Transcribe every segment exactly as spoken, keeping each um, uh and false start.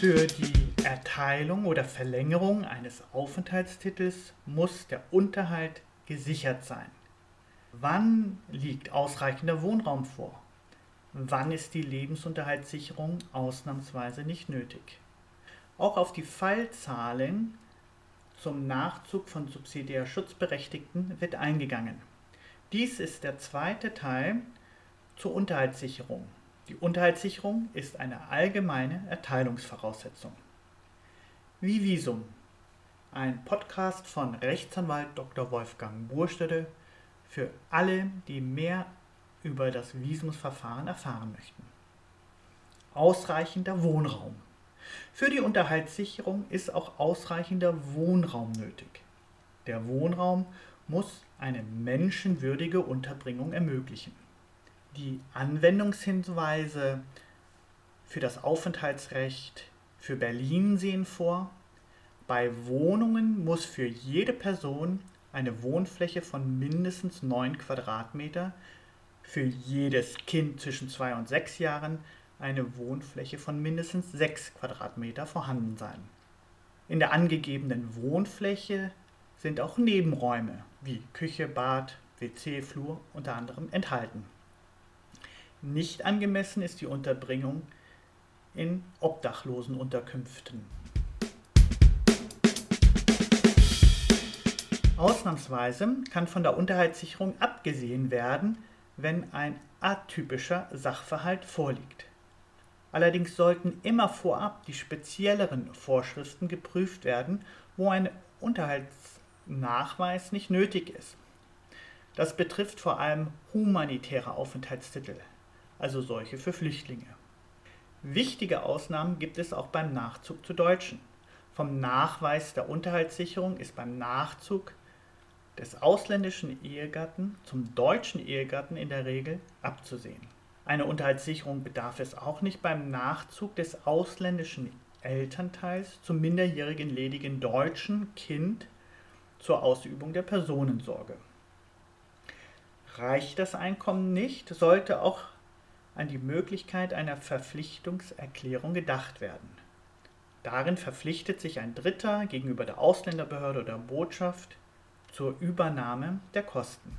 Für die Erteilung oder Verlängerung eines Aufenthaltstitels muss der Unterhalt gesichert sein. Wann liegt ausreichender Wohnraum vor? Wann ist die Lebensunterhaltssicherung ausnahmsweise nicht nötig? Auch auf die Fallzahlen zum Nachzug von subsidiär Schutzberechtigten wird eingegangen. Dies ist der zweite Teil zur Unterhaltssicherung. Die Unterhaltssicherung ist eine allgemeine Erteilungsvoraussetzung. Wie Visum, ein Podcast von Rechtsanwalt Doktor Wolfgang Burstede für alle, die mehr über das Visumsverfahren erfahren möchten. Ausreichender Wohnraum. Für die Unterhaltssicherung ist auch ausreichender Wohnraum nötig. Der Wohnraum muss eine menschenwürdige Unterbringung ermöglichen. Die Anwendungshinweise für das Aufenthaltsrecht für Berlin sehen vor: Bei Wohnungen muss für jede Person eine Wohnfläche von mindestens neun Quadratmeter, für jedes Kind zwischen zwei und sechs Jahren eine Wohnfläche von mindestens sechs Quadratmeter vorhanden sein. In der angegebenen Wohnfläche sind auch Nebenräume wie Küche, Bad, W C, Flur unter anderem enthalten. Nicht angemessen ist die Unterbringung in Obdachlosenunterkünften. Ausnahmsweise kann von der Unterhaltssicherung abgesehen werden, wenn ein atypischer Sachverhalt vorliegt. Allerdings sollten immer vorab die spezielleren Vorschriften geprüft werden, wo ein Unterhaltsnachweis nicht nötig ist. Das betrifft vor allem humanitäre Aufenthaltstitel, also solche für Flüchtlinge. Wichtige Ausnahmen gibt es auch beim Nachzug zu Deutschen. Vom Nachweis der Unterhaltssicherung ist beim Nachzug des ausländischen Ehegatten zum deutschen Ehegatten in der Regel abzusehen. Eine Unterhaltssicherung bedarf es auch nicht beim Nachzug des ausländischen Elternteils zum minderjährigen ledigen deutschen Kind zur Ausübung der Personensorge. Reicht das Einkommen nicht, sollte auch an die Möglichkeit einer Verpflichtungserklärung gedacht werden. Darin verpflichtet sich ein Dritter gegenüber der Ausländerbehörde oder Botschaft zur Übernahme der Kosten.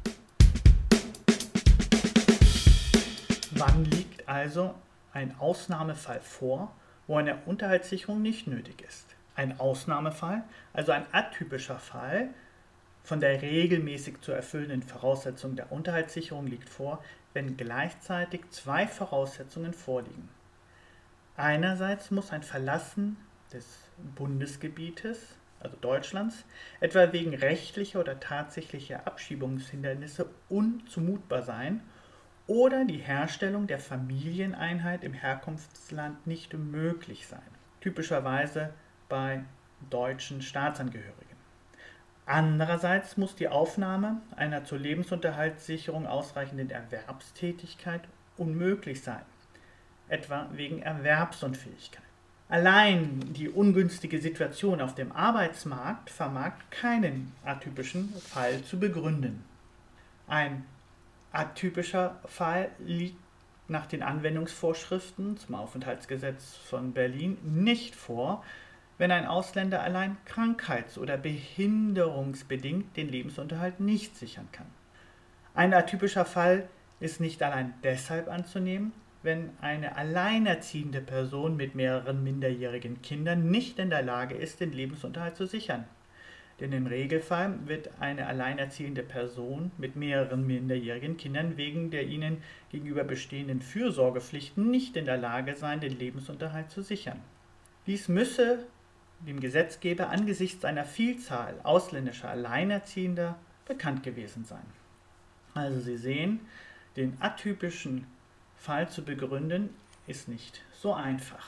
Wann liegt also ein Ausnahmefall vor, wo eine Unterhaltssicherung nicht nötig ist? Ein Ausnahmefall, also ein atypischer Fall von der regelmäßig zu erfüllenden Voraussetzung der Unterhaltssicherung liegt vor, wenn gleichzeitig zwei Voraussetzungen vorliegen. Einerseits muss ein Verlassen des Bundesgebietes, also Deutschlands, etwa wegen rechtlicher oder tatsächlicher Abschiebungshindernisse unzumutbar sein oder die Herstellung der Familieneinheit im Herkunftsland nicht möglich sein, typischerweise bei deutschen Staatsangehörigen. Andererseits muss die Aufnahme einer zur Lebensunterhaltssicherung ausreichenden Erwerbstätigkeit unmöglich sein, etwa wegen Erwerbsunfähigkeit. Allein die ungünstige Situation auf dem Arbeitsmarkt vermag keinen atypischen Fall zu begründen. Ein atypischer Fall liegt nach den Anwendungsvorschriften zum Aufenthaltsgesetz von Berlin nicht vor, wenn ein Ausländer allein krankheits- oder behinderungsbedingt den Lebensunterhalt nicht sichern kann. Ein atypischer Fall ist nicht allein deshalb anzunehmen, wenn eine alleinerziehende Person mit mehreren minderjährigen Kindern nicht in der Lage ist, den Lebensunterhalt zu sichern. Denn im Regelfall wird eine alleinerziehende Person mit mehreren minderjährigen Kindern wegen der ihnen gegenüber bestehenden Fürsorgepflichten nicht in der Lage sein, den Lebensunterhalt zu sichern. Dies müsse dem Gesetzgeber angesichts einer Vielzahl ausländischer Alleinerziehender bekannt gewesen sein. Also Sie sehen, den atypischen Fall zu begründen, ist nicht so einfach.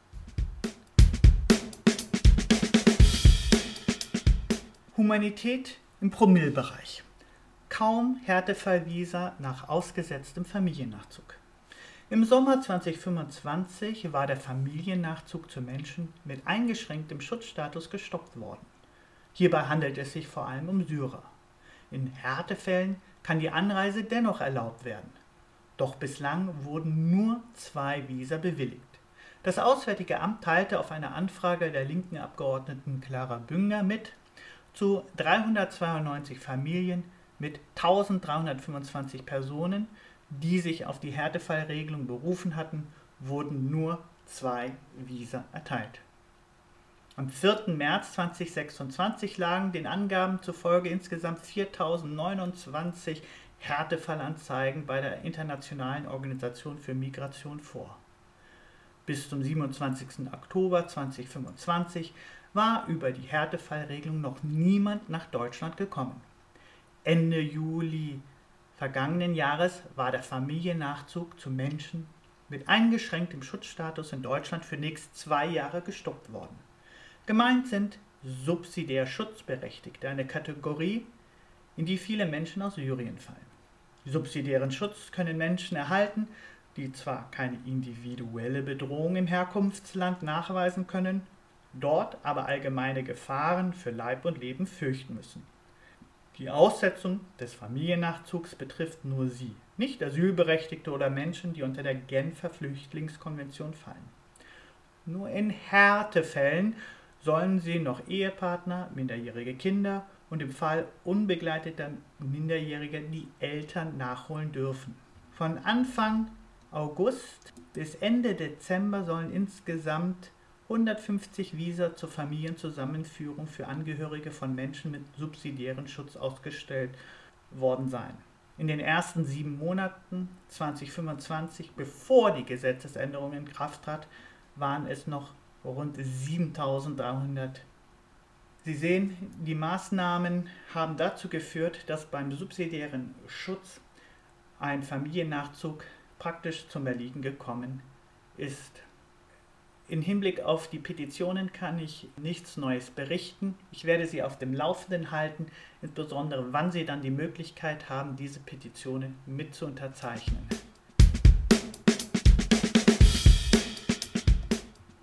Humanität im Promillebereich. Kaum Härtefallvisa nach ausgesetztem Familiennachzug. Im Sommer zweitausendfünfundzwanzig war der Familiennachzug zu Menschen mit eingeschränktem Schutzstatus gestoppt worden. Hierbei handelt es sich vor allem um Syrer. In Härtefällen kann die Anreise dennoch erlaubt werden. Doch bislang wurden nur zwei Visa bewilligt. Das Auswärtige Amt teilte auf eine Anfrage der linken Abgeordneten Clara Bünger mit, zu dreihundertzweiundneunzig Familien mit eintausenddreihundertfünfundzwanzig Personen, die sich auf die Härtefallregelung berufen hatten, wurden nur zwei Visa erteilt. Am vierten März zweitausendsechsundzwanzig lagen den Angaben zufolge insgesamt viertausendneunundzwanzig Härtefallanzeigen bei der Internationalen Organisation für Migration vor. Bis zum siebenundzwanzigsten Oktober zweitausendfünfundzwanzig war über die Härtefallregelung noch niemand nach Deutschland gekommen. Ende Juli vergangenen Jahres war der Familiennachzug zu Menschen mit eingeschränktem Schutzstatus in Deutschland für nächst zwei Jahre gestoppt worden. Gemeint sind subsidiär Schutzberechtigte, eine Kategorie, in die viele Menschen aus Syrien fallen. Subsidiären Schutz können Menschen erhalten, die zwar keine individuelle Bedrohung im Herkunftsland nachweisen können, dort aber allgemeine Gefahren für Leib und Leben fürchten müssen. Die Aussetzung des Familiennachzugs betrifft nur sie, nicht Asylberechtigte oder Menschen, die unter der Genfer Flüchtlingskonvention fallen. Nur in Härtefällen sollen sie noch Ehepartner, minderjährige Kinder und im Fall unbegleiteter Minderjähriger die Eltern nachholen dürfen. Von Anfang August bis Ende Dezember sollen insgesamt hundertfünfzig Visa zur Familienzusammenführung für Angehörige von Menschen mit subsidiärem Schutz ausgestellt worden sein. In den ersten sieben Monaten zweitausendfünfundzwanzig, bevor die Gesetzesänderung in Kraft trat, waren es noch rund siebentausenddreihundert. Sie sehen, die Maßnahmen haben dazu geführt, dass beim subsidiären Schutz ein Familiennachzug praktisch zum Erliegen gekommen ist. Im Hinblick auf die Petitionen kann ich nichts Neues berichten. Ich werde Sie auf dem Laufenden halten, insbesondere wann Sie dann die Möglichkeit haben, diese Petitionen mit zu unterzeichnen.